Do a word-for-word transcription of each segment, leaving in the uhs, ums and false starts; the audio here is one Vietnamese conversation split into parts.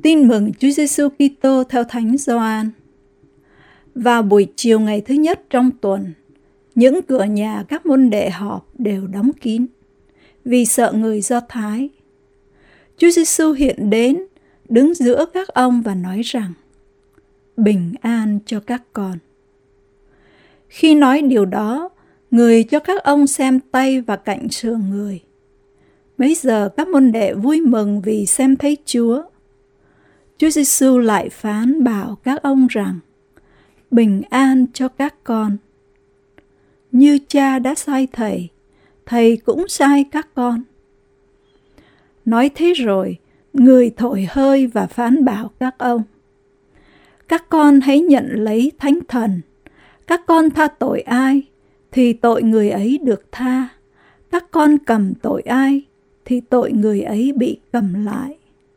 Tin mừng Chúa Giêsu Kitô theo Thánh Gioan. Vào buổi chiều ngày thứ nhất trong tuần, những cửa nhà các môn đệ họp đều đóng kín vì sợ người Do Thái. Chúa Giêsu hiện đến, đứng giữa các ông và nói rằng: bình an cho các con. Khi nói điều đó, người cho các ông xem tay và cạnh sườn người. Bấy giờ các môn đệ vui mừng vì xem thấy Chúa. Chúa Giêsu lại phán bảo các ông rằng: bình an cho các con. Như Cha đã sai Thầy, Thầy cũng sai các con. Nói thế rồi, người thổi hơi và phán bảo các ông: các con hãy nhận lấy Thánh Thần. Các con tha tội ai, thì tội người ấy được tha. Các con cầm tội ai, thì tội người ấy bị cầm lại.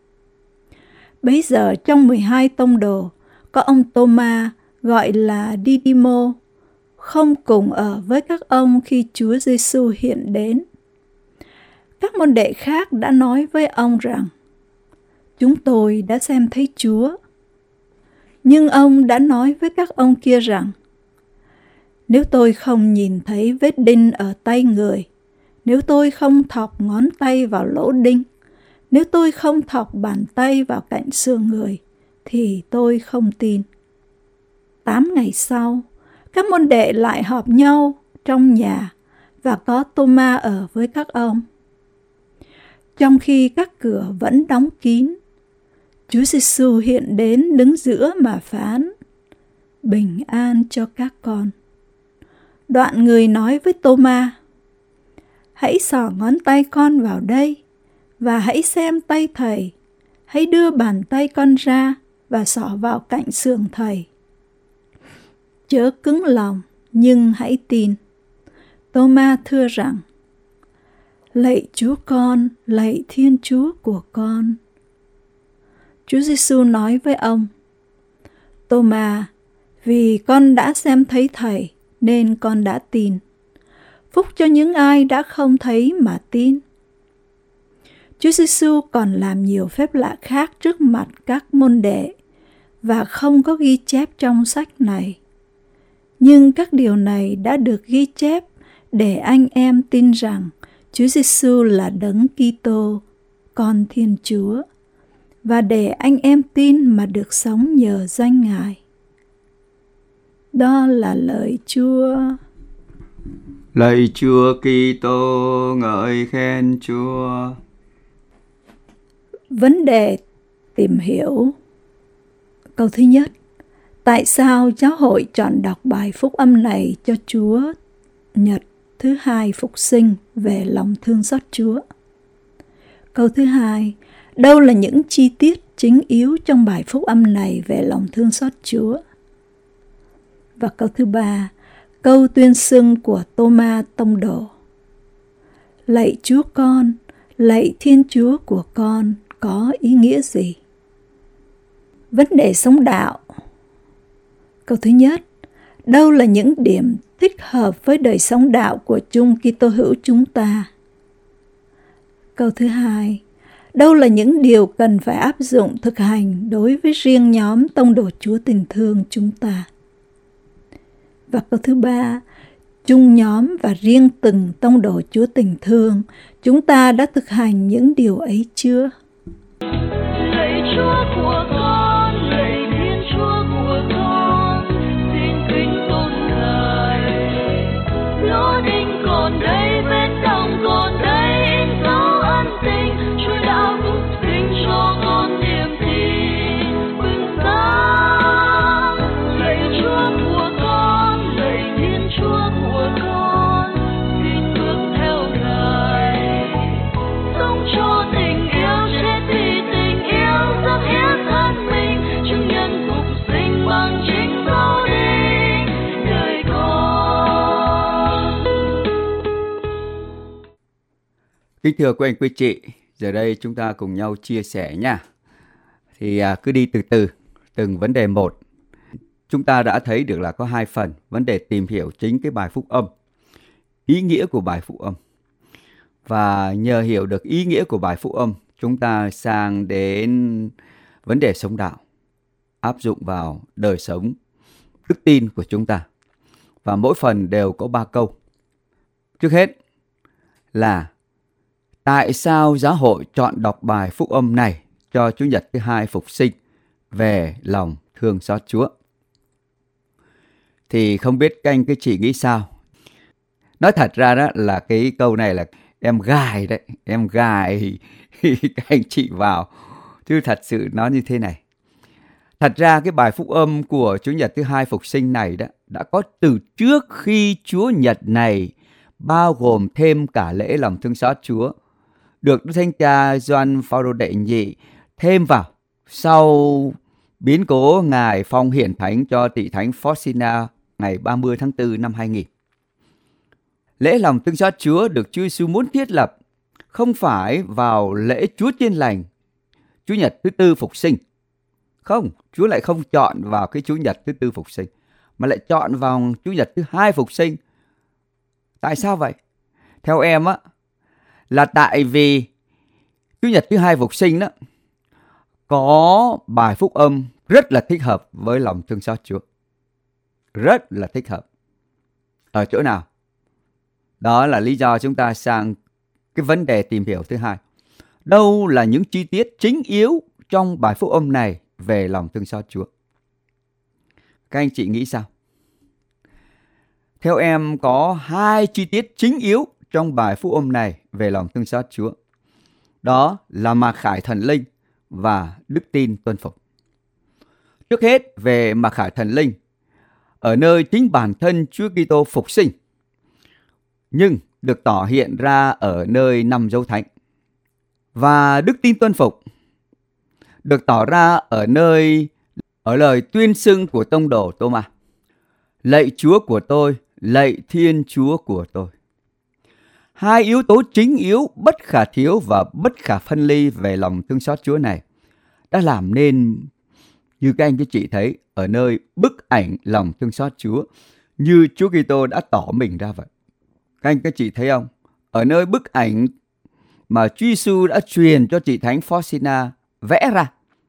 Bấy giờ trong mười hai tông đồ, có ông Tô-ma gọi là Đi-đi-mô, không cùng ở với các ông khi Chúa Giêsu hiện đến. Các môn đệ khác đã nói với ông rằng: chúng tôi đã xem thấy Chúa. Nhưng ông đã nói với các ông kia rằng: nếu tôi không nhìn thấy vết đinh ở tay người, nếu tôi không thọc ngón tay vào lỗ đinh, nếu tôi không thọc bàn tay vào cạnh sườn người, thì tôi không tin. Tám ngày sau, các môn đệ lại họp nhau trong nhà và có Tô-ma ở với các ông. Trong khi các cửa vẫn đóng kín, Chúa Giêsu hiện đến đứng giữa mà phán: bình an cho các con. Đoạn người nói với Tô-ma: hãy xỏ ngón tay con vào đây và hãy xem tay Thầy. Hãy đưa bàn tay con ra và xỏ vào cạnh sườn Thầy. Chớ cứng lòng, nhưng hãy tin. Tô-ma thưa rằng: lạy Chúa con, lạy Thiên Chúa của con. Chúa Giêsu nói với ông: Tô-ma, vì con đã xem thấy Thầy nên con đã tin. Phúc cho những ai đã không thấy mà tin. Chúa Giêsu còn làm nhiều phép lạ khác trước mặt các môn đệ và không có ghi chép trong sách này. Nhưng các điều này đã được ghi chép để anh em tin rằng Chúa Giêsu là Đấng Kitô, Con Thiên Chúa, và để anh em tin mà được sống nhờ danh Ngài. Đó là lời Chúa. Lạy Chúa Kitô, ngợi khen Chúa. Vấn đề tìm hiểu. Câu thứ nhất: tại sao giáo hội chọn đọc bài phúc âm này cho Chúa Nhật thứ hai phục sinh về lòng thương xót Chúa? Câu thứ hai: đâu là những chi tiết chính yếu trong bài phúc âm này về lòng thương xót Chúa? Và câu thứ ba: câu tuyên xưng của Tô-ma tông đồ: lạy Chúa con, lạy Thiên Chúa của con có ý nghĩa gì? Vấn đề sống đạo. Câu thứ nhất: đâu là những điểm thích hợp với đời sống đạo của chung Kitô hữu chúng ta? Câu thứ hai: đâu là những điều cần phải áp dụng thực hành đối với riêng nhóm tông đồ Chúa tình thương chúng ta? Và câu thứ ba: chung nhóm và riêng từng tông đồ Chúa tình thương, chúng ta đã thực hành những điều ấy chưa? Lạy Chúa của con, lạy Thiên Chúa của con, xin kính tôn Ngài. Lỗ đinh còn đây, vết đau còn đây, in dấu ân tình. Chúa đã phục sinh cho con niềm tin bừng sáng. Lạy Chúa của con, lạy Thiên Chúa của con, xin bước theo Ngài. Sống cho tình yêu, chết vì tình yêu, dâng hiến thân mình, chứng nhân phục sinh bằng chính dấu đinh đời con. Kính thưa quý anh quý chị, giờ đây chúng ta cùng nhau chia sẻ nha. Thì à, cứ đi từ từ, từng vấn đề một. Chúng ta đã thấy được là có hai phần, vấn đề tìm hiểu chính cái bài phúc âm, ý nghĩa của bài phúc âm. Và nhờ hiểu được ý nghĩa của bài phúc âm, chúng ta sang đến vấn đề sống đạo áp dụng vào đời sống đức tin của chúng ta. Và mỗi phần đều có ba câu. Trước hết là tại sao giáo hội chọn đọc bài phúc âm này cho Chủ nhật thứ hai phục sinh về lòng thương xót Chúa? Thì không biết các anh các chị nghĩ sao? Nói thật ra đó là cái câu này là em gài đấy, em gài các anh chị vào. Chứ thật sự nó như thế này. Thật ra cái bài phúc âm của Chủ nhật thứ hai phục sinh này đó đã có từ trước khi Chúa Nhật này, bao gồm thêm cả lễ lòng thương xót Chúa, được Đức Thánh Cha Gioan Phaolô đệ nhị thêm vào sau biến cố Ngài phong hiển thánh cho tỳ thánh Faustina ngày ba mươi tháng tư năm hai nghìn. Lễ lòng thương xót Chúa được Chúa Giêsu muốn thiết lập không phải vào lễ Chúa Chiên Lành, Chủ nhật thứ tư phục sinh. Không, Chúa lại không chọn vào cái Chủ nhật thứ tư phục sinh, mà lại chọn vào Chủ nhật thứ hai phục sinh. Tại sao vậy? Theo em á, là tại vì Chủ nhật thứ hai phục sinh đó có bài phúc âm rất là thích hợp với lòng thương xót Chúa. Rất là thích hợp. Ở chỗ nào? Đó là lý do chúng ta sang cái vấn đề tìm hiểu thứ hai. Đâu là những chi tiết chính yếu trong bài phúc âm này về lòng thương xót Chúa? Các anh chị nghĩ sao? Theo em có hai chi tiết chính yếu trong bài phúc âm này về lòng thương xót Chúa. Đó là mặc khải thần linh và đức tin tuân phục. Trước hết về mặc khải thần linh, ở nơi chính bản thân Chúa Kitô phục sinh, nhưng được tỏ hiện ra ở nơi năm dấu thánh. Và đức tin tuân phục được tỏ ra ở nơi ở lời tuyên xưng của tông đồ Tô-ma: lạy Chúa của tôi, lạy Thiên Chúa của tôi. Hai yếu tố chính yếu bất khả thiếu và bất khả phân ly về lòng thương xót Chúa này đã làm nên, như các anh các chị thấy, ở nơi bức ảnh lòng thương xót Chúa, như Chúa Kitô đã tỏ mình ra vậy. Các anh các chị thấy không? Ở nơi bức ảnh mà Chúa Giêsu đã truyền cho chị thánh Faustina vẽ ra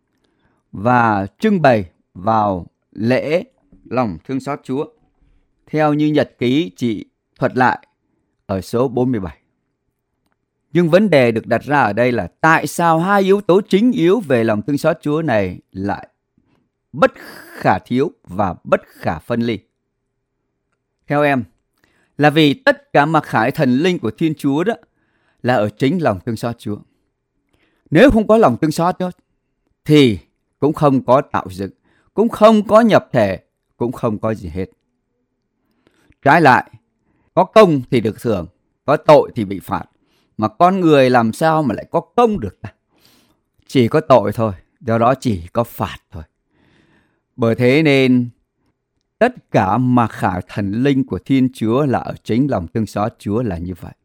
và trưng bày vào lễ lòng thương xót Chúa, theo như nhật ký chị thuật lại ở số bốn mươi bảy. Nhưng vấn đề được đặt ra ở đây là tại sao hai yếu tố chính yếu về lòng thương xót Chúa này lại bất khả thiếu và bất khả phân ly? Theo em, là vì tất cả mặc khải thần linh của Thiên Chúa đó là ở chính lòng thương xót Chúa. Nếu không có lòng thương xót Chúa thì cũng không có tạo dựng, cũng không có nhập thể, cũng không có gì hết. Trái lại, có công thì được thưởng, có tội thì bị phạt. Mà con người làm sao mà lại có công được ta? Chỉ có tội thôi, do đó chỉ có phạt thôi. Bởi thế nên tất cả mặc khải thần linh của Thiên Chúa là ở chính lòng thương xót Chúa là như vậy.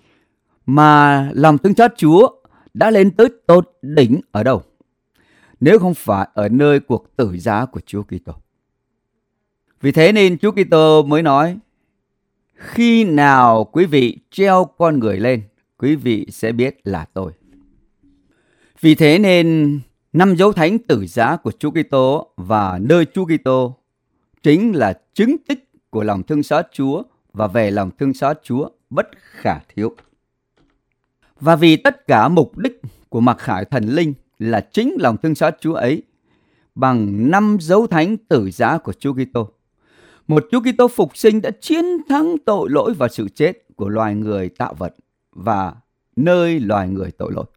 Mà lòng thương xót Chúa đã lên tới tột đỉnh ở đâu? Nếu không phải ở nơi cuộc tử giá của Chúa Kitô. Vì thế nên Chúa Kitô mới nói: khi nào quý vị treo con người lên, quý vị sẽ biết là tôi. Vì thế nên năm dấu thánh tử giá của Chúa Kitô và nơi Chúa Kitô chính là chứng tích của lòng thương xót Chúa và về lòng thương xót Chúa bất khả thiếu. Và vì tất cả mục đích của mặc khải thần linh là chính lòng thương xót Chúa ấy, bằng năm dấu thánh tử giá của Chúa Kitô, một Chúa Kitô phục sinh đã chiến thắng tội lỗi và sự chết của loài người tạo vật và nơi loài người tội lỗi.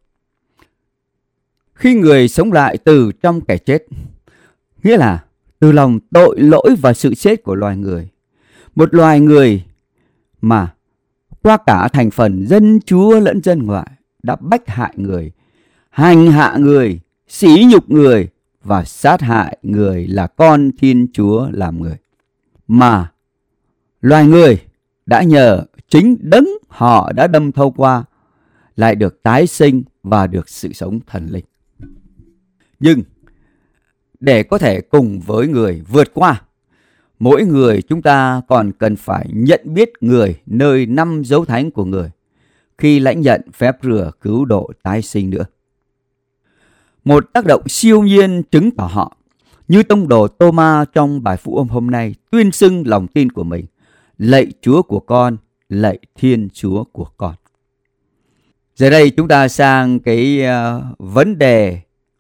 Khi người sống lại từ trong kẻ chết, nghĩa là từ lòng tội lỗi và sự chết của loài người, một loài người mà qua cả thành phần dân Chúa lẫn dân ngoại đã bách hại người, hành hạ người, sỉ nhục người và sát hại người là con Thiên Chúa làm người. Mà loài người đã nhờ chính đấng họ đã đâm thâu qua lại được tái sinh và được sự sống thần linh. Nhưng để có thể cùng với người vượt qua, mỗi người chúng ta còn cần phải nhận biết người nơi năm dấu thánh của người khi lãnh nhận phép rửa cứu độ tái sinh nữa. một tác động siêu nhiên chứng tỏ họ, như tông đồ Tô-ma trong bài phúc âm hôm nay, tuyên xưng lòng tin của mình. Lạy Chúa của con, lạy Thiên Chúa của con. Giờ đây chúng ta sang cái uh, vấn đề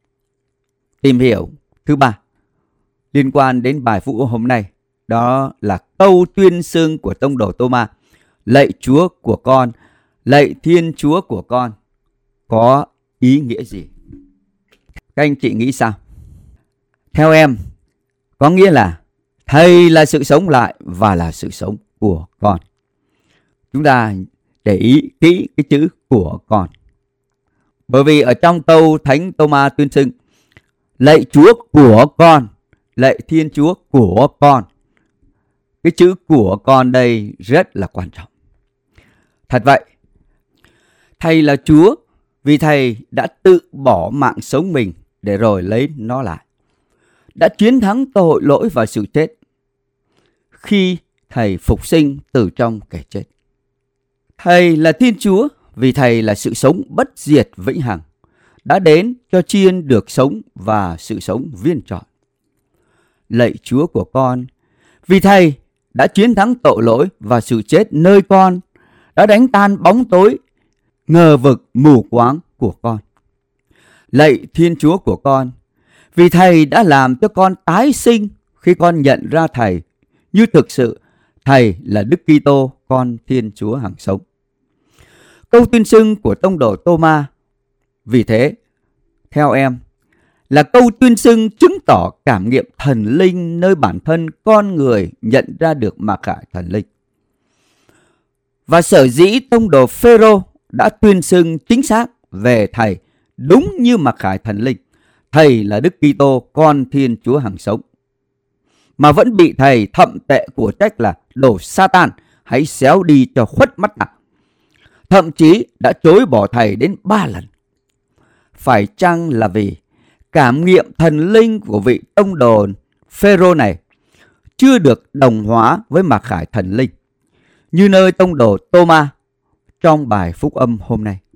tìm hiểu thứ ba liên quan đến bài phúc âm hôm nay. Đó là câu tuyên xưng của tông đồ Tô-ma. Lạy Chúa của con, lạy Thiên Chúa của con có ý nghĩa gì? Các anh chị nghĩ sao? Theo em, có nghĩa là Thầy là sự sống lại và là sự sống của con. Chúng ta để ý kỹ cái chữ của con. Bởi vì ở trong câu Thánh Tô-ma tuyên xưng lạy Chúa của con, lạy Thiên Chúa của con, cái chữ của con đây rất là quan trọng. Thật vậy, Thầy là Chúa vì Thầy đã tự bỏ mạng sống mình để rồi lấy nó lại. Đã chiến thắng tội lỗi và sự chết khi Thầy phục sinh từ trong kẻ chết. Thầy là Thiên Chúa vì Thầy là sự sống bất diệt vĩnh hằng, đã đến cho chiên được sống và sự sống viên trọn. Lạy Chúa của con vì Thầy đã chiến thắng tội lỗi và sự chết nơi con, đã đánh tan bóng tối, ngờ vực mù quáng của con. Lạy Thiên Chúa của con vì Thầy đã làm cho con tái sinh khi con nhận ra Thầy như thực sự Thầy là Đức Kitô, con Thiên Chúa hằng sống. Câu tuyên xưng của tông đồ Tô-ma vì thế, theo em, là câu tuyên xưng chứng tỏ cảm nghiệm thần linh nơi bản thân con người nhận ra được mặc khải thần linh. Và sở dĩ tông đồ Phêrô đã tuyên xưng chính xác về Thầy đúng như mặc khải thần linh, Thầy là Đức Kitô, con Thiên Chúa hằng sống, mà vẫn bị Thầy thậm tệ của trách là đồ Satan, hãy xéo đi cho khuất mắt ta. Thậm chí đã chối bỏ Thầy đến ba lần. Phải chăng là vì cảm nghiệm thần linh của vị tông đồ Phêrô này chưa được đồng hóa với mặc khải thần linh, như nơi tông đồ Tô-ma trong bài phúc âm hôm nay?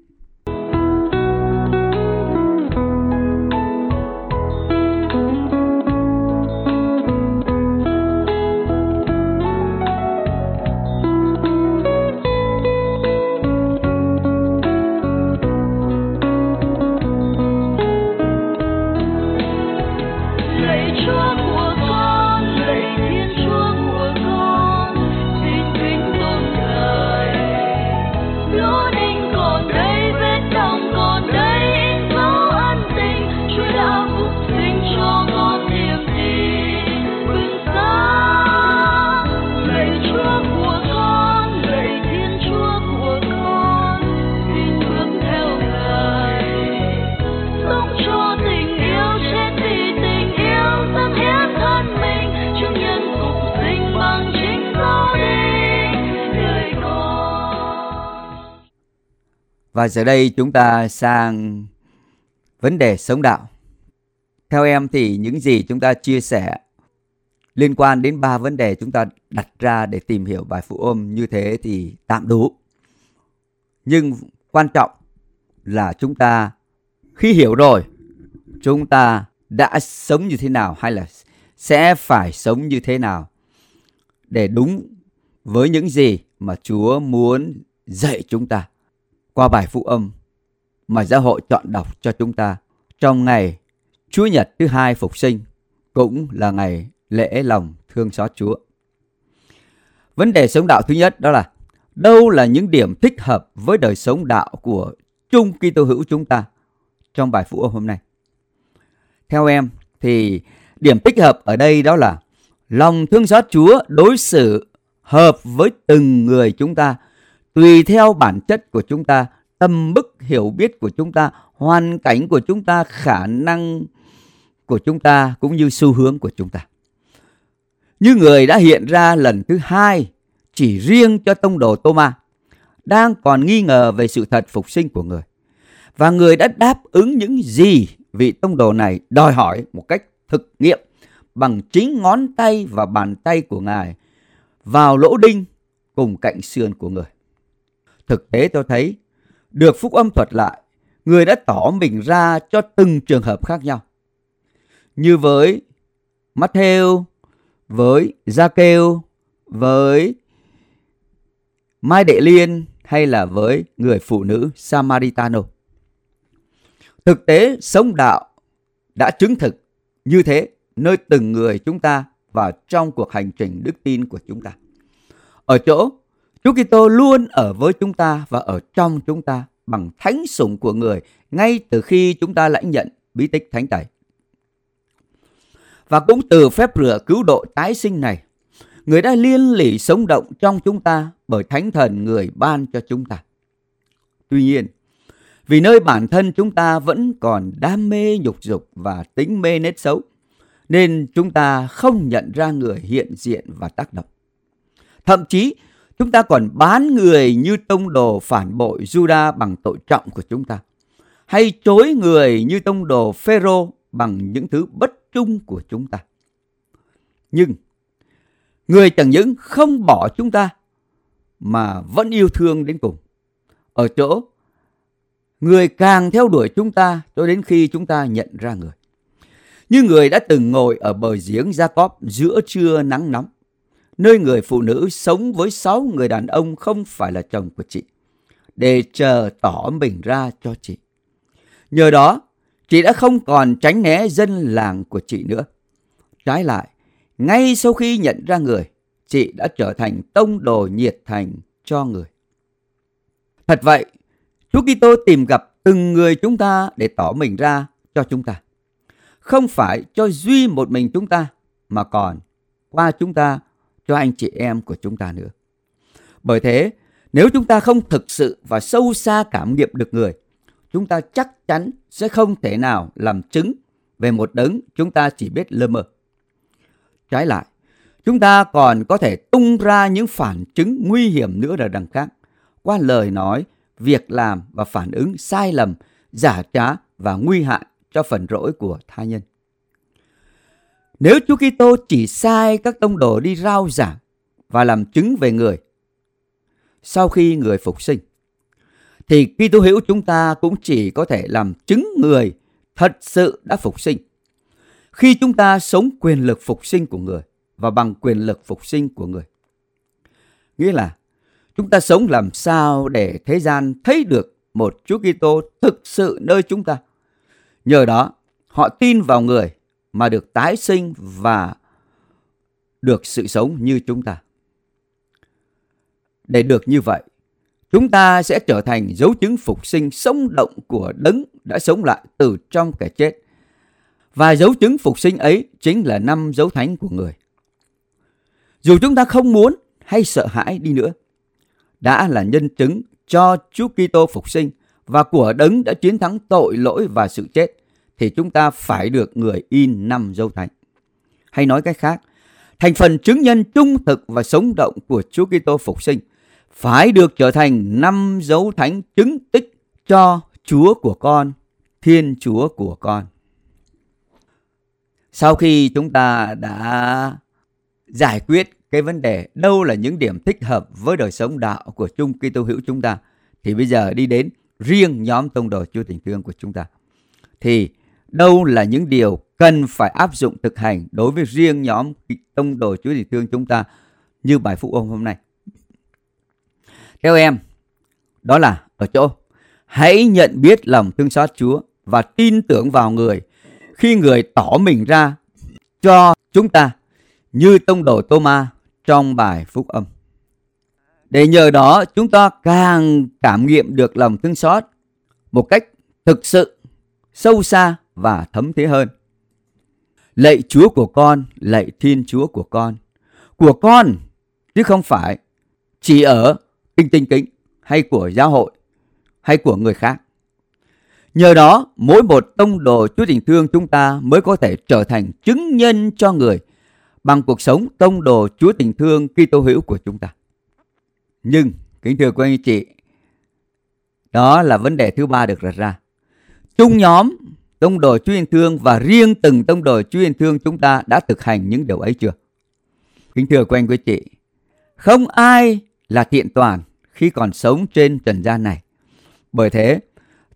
Và giờ đây chúng ta sang vấn đề sống đạo. Theo em thì những gì chúng ta chia sẻ liên quan đến ba vấn đề chúng ta đặt ra để tìm hiểu bài phúc âm như thế thì tạm đủ. Nhưng quan trọng là chúng ta khi hiểu rồi, chúng ta đã sống như thế nào hay là sẽ phải sống như thế nào để đúng với những gì mà Chúa muốn dạy chúng ta qua bài phúc âm mà giáo hội chọn đọc cho chúng ta trong ngày Chúa Nhật thứ hai phục sinh, cũng là ngày lễ lòng thương xót Chúa. Vấn đề sống đạo thứ nhất đó là đâu là những điểm thích hợp với đời sống đạo của chung Kitô hữu chúng ta trong bài phúc âm hôm nay. Theo em thì điểm thích hợp ở đây đó là lòng thương xót Chúa đối xử hợp với từng người chúng ta, tùy theo bản chất của chúng ta, tầm mức hiểu biết của chúng ta, hoàn cảnh của chúng ta, khả năng của chúng ta cũng như xu hướng của chúng ta. Như người đã hiện ra lần thứ hai chỉ riêng cho tông đồ Tô-ma đang còn nghi ngờ về sự thật phục sinh của người, và người đã đáp ứng những gì vị tông đồ này đòi hỏi một cách thực nghiệm bằng chính ngón tay và bàn tay của Ngài vào lỗ đinh cùng cạnh sườn của người. Thực tế tôi thấy được phúc âm thuật lại, Người đã tỏ mình ra cho từng trường hợp khác nhau. Như với Matthew, với Gia-kêu, với Mai Đệ Liên hay là với người phụ nữ Samaritano. Thực tế sống đạo đã chứng thực như thế nơi từng người chúng ta và trong cuộc hành trình đức tin của chúng ta. Ở chỗ Chúa Kitô luôn ở với chúng ta và ở trong chúng ta bằng thánh sủng của người ngay từ khi chúng ta lãnh nhận bí tích thánh tẩy. Và cũng từ phép rửa cứu độ tái sinh này, người đã liên lỉ sống động trong chúng ta bởi Thánh Thần người ban cho chúng ta. Tuy nhiên, vì nơi bản thân chúng ta vẫn còn đam mê nhục dục và tính mê nết xấu, nên chúng ta không nhận ra người hiện diện và tác động. Thậm chí, chúng ta còn bán người như tông đồ phản bội Juda bằng tội trọng của chúng ta, hay chối người như tông đồ Phêrô bằng những thứ bất trung của chúng ta. Nhưng người chẳng những không bỏ chúng ta mà vẫn yêu thương đến cùng. Ở chỗ người càng theo đuổi chúng ta cho đến khi chúng ta nhận ra người. Như người đã từng ngồi ở bờ giếng Gia-cóp giữa trưa nắng nóng, nơi người phụ nữ sống với sáu người đàn ông không phải là chồng của chị, để chờ tỏ mình ra cho chị. Nhờ đó, chị đã không còn tránh né dân làng của chị nữa. Trái lại, ngay sau khi nhận ra người, chị đã trở thành tông đồ nhiệt thành cho người. Thật vậy, Chúa Kitô tìm gặp từng người chúng ta để tỏ mình ra cho chúng ta. Không phải cho duy một mình chúng ta, mà còn qua chúng ta cho anh chị em của chúng ta nữa. Bởi thế, nếu chúng ta không thực sự và sâu xa cảm nghiệm được người, chúng ta chắc chắn sẽ không thể nào làm chứng về một đấng chúng ta chỉ biết lơ mơ. Trái lại, chúng ta còn có thể tung ra những phản chứng nguy hiểm nữa là đằng khác, qua lời nói, việc làm và phản ứng sai lầm, giả trá và nguy hại cho phần lỗi của tha nhân. Nếu Chúa Kitô chỉ sai các tông đồ đi rao giảng và làm chứng về người sau khi người phục sinh, thì Kitô hữu chúng ta cũng chỉ có thể làm chứng người thật sự đã phục sinh khi chúng ta sống quyền lực phục sinh của người và bằng quyền lực phục sinh của người. Nghĩa là chúng ta sống làm sao để thế gian thấy được một Chúa Kitô thực sự nơi chúng ta. Nhờ đó, họ tin vào người mà được tái sinh và được sự sống như chúng ta. Để được như vậy, chúng ta sẽ trở thành dấu chứng phục sinh sống động của đấng đã sống lại từ trong kẻ chết. Và dấu chứng phục sinh ấy chính là năm dấu thánh của người. Dù chúng ta không muốn hay sợ hãi đi nữa, đã là nhân chứng cho Chúa Kitô phục sinh và của đấng đã chiến thắng tội lỗi và sự chết, thì chúng ta phải được người in năm dấu thánh. Hay nói cách khác, thành phần chứng nhân trung thực và sống động của Chúa Kitô phục sinh phải được trở thành năm dấu thánh chứng tích cho Chúa của con, Thiên Chúa của con. Sau khi chúng ta đã giải quyết cái vấn đề đâu là những điểm thích hợp với đời sống đạo của chung Kitô hữu chúng ta, thì bây giờ đi đến riêng nhóm tông đồ Chúa tình thương của chúng ta. Thì đâu là những điều cần phải áp dụng thực hành đối với riêng nhóm tông đồ Chúa tình thương chúng ta như bài phúc âm hôm nay? Theo em, đó là ở chỗ hãy nhận biết lòng thương xót Chúa và tin tưởng vào người khi người tỏ mình ra cho chúng ta như tông đồ Tô-ma trong bài phúc âm. Để nhờ đó chúng ta càng cảm nghiệm được lòng thương xót một cách thực sự, sâu xa và thấm thía hơn. Lạy Chúa của con, lạy Thiên Chúa của con, của con chứ không phải chỉ ở Kinh Tinh Kính hay của giáo hội hay của người khác. Nhờ đó, mỗi một tông đồ Chúa tình thương chúng ta mới có thể trở thành chứng nhân cho người bằng cuộc sống tông đồ Chúa tình thương Kitô hữu của chúng ta. Nhưng, kính thưa quý anh chị, đó là vấn đề thứ ba được đặt ra. Chung nhóm tông đồ Chúa tình thương và riêng từng tông đồ Chúa tình thương chúng ta đã thực hành những điều ấy chưa? Kính thưa quý anh quý chị, không ai là thiện toàn khi còn sống trên trần gian này. Bởi thế,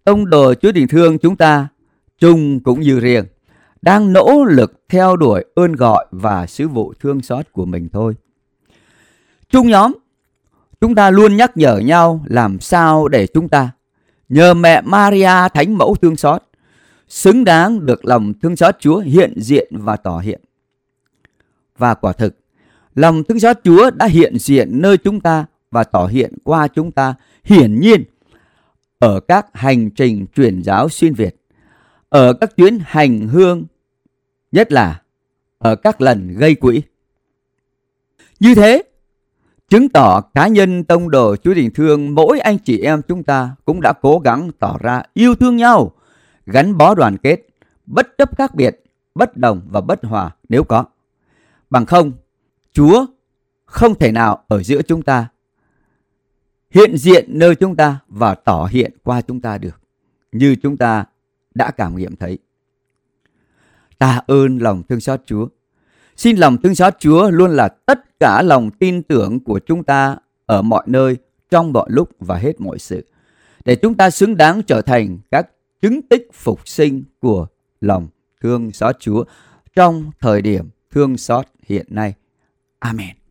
tông đồ Chúa tình thương chúng ta, chung cũng như riêng, đang nỗ lực theo đuổi ơn gọi và sứ vụ thương xót của mình thôi. Chung nhóm, chúng ta luôn nhắc nhở nhau làm sao để chúng ta, nhờ mẹ Maria Thánh Mẫu thương xót, xứng đáng được lòng thương xót Chúa hiện diện và tỏ hiện. Và quả thực, lòng thương xót Chúa đã hiện diện nơi chúng ta và tỏ hiện qua chúng ta hiển nhiên ở các hành trình truyền giáo xuyên Việt, ở các chuyến hành hương, nhất là ở các lần gây quỹ. Như thế, chứng tỏ cá nhân tông đồ Chúa tình thương mỗi anh chị em chúng ta cũng đã cố gắng tỏ ra yêu thương nhau, gắn bó đoàn kết, bất chấp khác biệt, bất đồng và bất hòa nếu có. Bằng không, Chúa không thể nào ở giữa chúng ta, hiện diện nơi chúng ta và tỏ hiện qua chúng ta được, như chúng ta đã cảm nghiệm thấy. Ta ơn lòng thương xót Chúa. Xin lòng thương xót Chúa luôn là tất cả lòng tin tưởng của chúng ta ở mọi nơi, trong mọi lúc và hết mọi sự, để chúng ta xứng đáng trở thành các chứng tích phục sinh của lòng thương xót Chúa trong thời điểm thương xót hiện nay. Amen.